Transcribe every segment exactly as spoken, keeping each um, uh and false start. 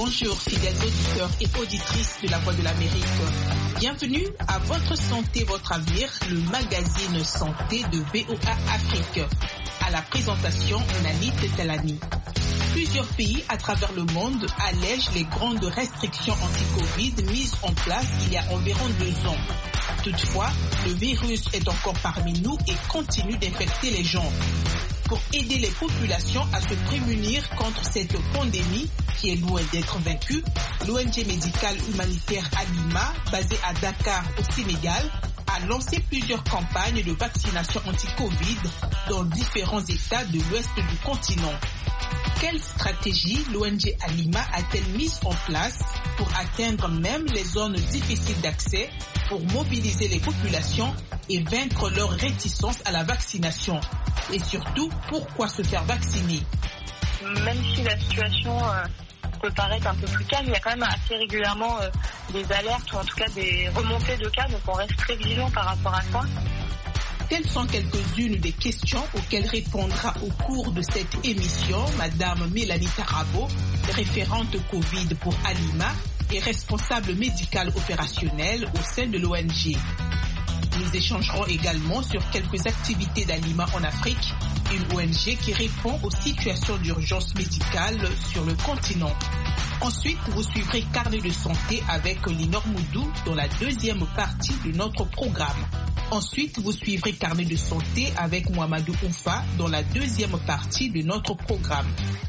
Bonjour fidèles auditeurs et auditrices de la Voix de l'Amérique. Bienvenue à Votre Santé, Votre Avenir, le magazine santé de V O A Afrique. À la présentation, Nanit Talani. Plusieurs pays à travers le monde allègent les grandes restrictions anti-Covid mises en place il y a environ deux ans. Toutefois, le virus est encore parmi nous et continue d'infecter les gens. Pour aider les populations à se prémunir contre cette pandémie qui est loin d'être vaincue, l'O N G médicale humanitaire Alima, basée à Dakar au Sénégal, a lancé plusieurs campagnes de vaccination anti-Covid dans différents États de l'ouest du continent. Quelle stratégie l'O N G Alima a-t-elle mise en place pour atteindre même les zones difficiles d'accès, pour mobiliser les populations et vaincre leur réticence à la vaccination? Et surtout, pourquoi se faire vacciner? Même si la situation euh, peut paraître un peu plus calme, il y a quand même assez régulièrement euh, des alertes ou en tout cas des remontées de cas, donc on reste très vigilant par rapport à ça. Telles sont quelques-unes des questions auxquelles répondra au cours de cette émission Madame Mélanie Tarabo, référente Covid pour Alima et responsable médicale opérationnelle au sein de l'O N G. Nous échangerons également sur quelques activités d'Alima en Afrique, une O N G qui répond aux situations d'urgence médicale sur le continent. Ensuite, vous suivrez Carnet de santé avec Linor Moudou dans la deuxième partie de notre programme. Ensuite, vous suivrez Carnet de santé avec Mohamedou Oufa dans la deuxième partie de notre programme.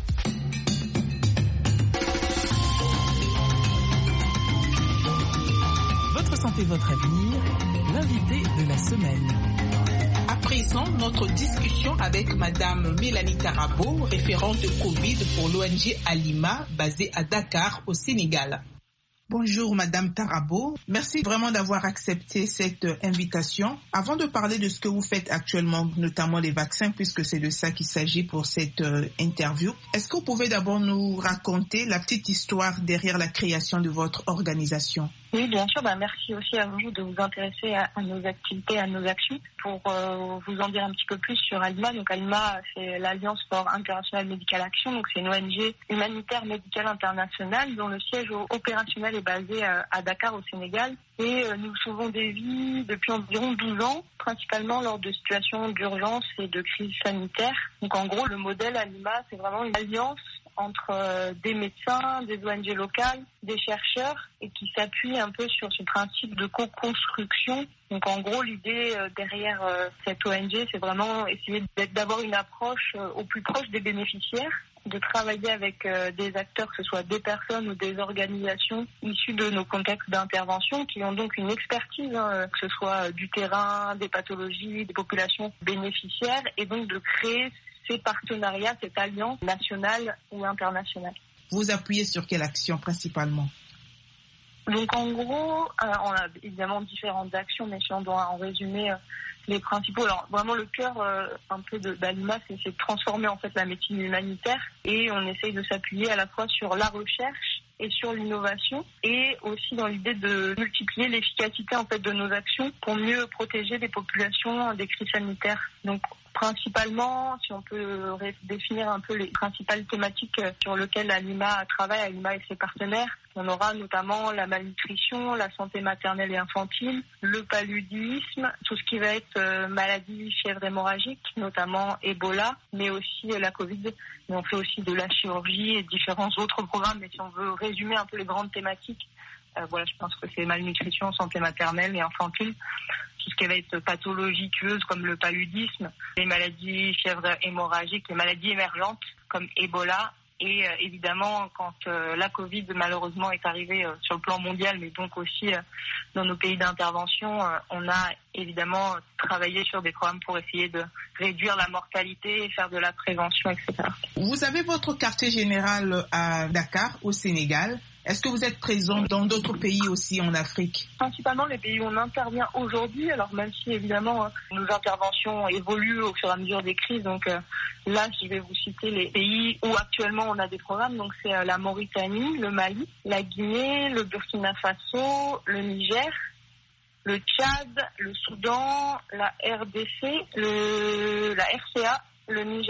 Votre santé, votre avenir, l'invité de la semaine. À présent, notre discussion avec Madame Mélanie Tarabo, référente Covid pour l'O N G Alima, basée à Dakar, au Sénégal. Bonjour Madame Tarabo, merci vraiment d'avoir accepté cette invitation. Avant de parler de ce que vous faites actuellement, notamment les vaccins, puisque c'est de ça qu'il s'agit pour cette euh, interview, est-ce que vous pouvez d'abord nous raconter la petite histoire derrière la création de votre organisation? Oui, bien sûr. Bah, merci aussi à vous de vous intéresser à, à nos activités, à nos actions. Pour euh, vous en dire un petit peu plus sur Alima, donc Alima, c'est l'Alliance for International Medical Action, donc c'est une O N G humanitaire médicale internationale dont le siège opérationnel est basé à, à Dakar au Sénégal. Et euh, nous sauvons des vies depuis environ douze ans, principalement lors de situations d'urgence et de crise sanitaire. Donc en gros, le modèle Alima, c'est vraiment une alliance entre euh, des médecins, des O N G locales, des chercheurs et qui s'appuie un peu sur ce principe de co-construction. Donc en gros, l'idée euh, derrière euh, cette O N G, c'est vraiment essayer d'avoir une approche euh, au plus proche des bénéficiaires, de travailler avec euh, des acteurs, que ce soit des personnes ou des organisations issues de nos contextes d'intervention, qui ont donc une expertise, hein, que ce soit euh, du terrain, des pathologies, des populations bénéficiaires, et donc de créer ces partenariats, cette alliance nationale ou internationale. Vous appuyez sur quelle action principalement? Donc en gros, euh, on a évidemment différentes actions, mais si on doit en résumer euh, les principaux, alors vraiment le cœur euh, un peu de d'Alima, c'est, c'est de transformer en fait la médecine humanitaire, et on essaye de s'appuyer à la fois sur la recherche et sur l'innovation, et aussi dans l'idée de multiplier l'efficacité en fait de nos actions pour mieux protéger les populations des crises sanitaires. Donc principalement, si on peut définir un peu les principales thématiques sur lesquelles Alima travaille, Alima et ses partenaires, on aura notamment la malnutrition, la santé maternelle et infantile, le paludisme, tout ce qui va être euh, maladie, fièvre hémorragique, notamment Ebola, mais aussi euh, la Covid. Mais on fait aussi de la chirurgie et différents autres programmes. Mais si on veut résumer un peu les grandes thématiques, euh, voilà, je pense que c'est malnutrition, santé maternelle et infantile. Tout ce qui va être pathologie tueuse comme le paludisme, les maladies, fièvre hémorragique, les maladies émergentes comme Ebola. Et euh, évidemment, quand euh, la Covid malheureusement est arrivée euh, sur le plan mondial, mais donc aussi euh, dans nos pays d'intervention, euh, on a évidemment travaillé sur des programmes pour essayer de réduire la mortalité et faire de la prévention, et cetera. Vous avez votre quartier général à Dakar, au Sénégal. Est-ce que vous êtes présent dans d'autres pays aussi en Afrique? Principalement les pays où on intervient aujourd'hui, alors même si évidemment nos interventions évoluent au fur et à mesure des crises, donc euh, là je vais vous citer les pays où actuellement on a des programmes, donc c'est euh, la Mauritanie, le Mali, la Guinée, le Burkina Faso, le Niger, le Tchad, le Soudan, la R D C, le, la R C A, le Niger.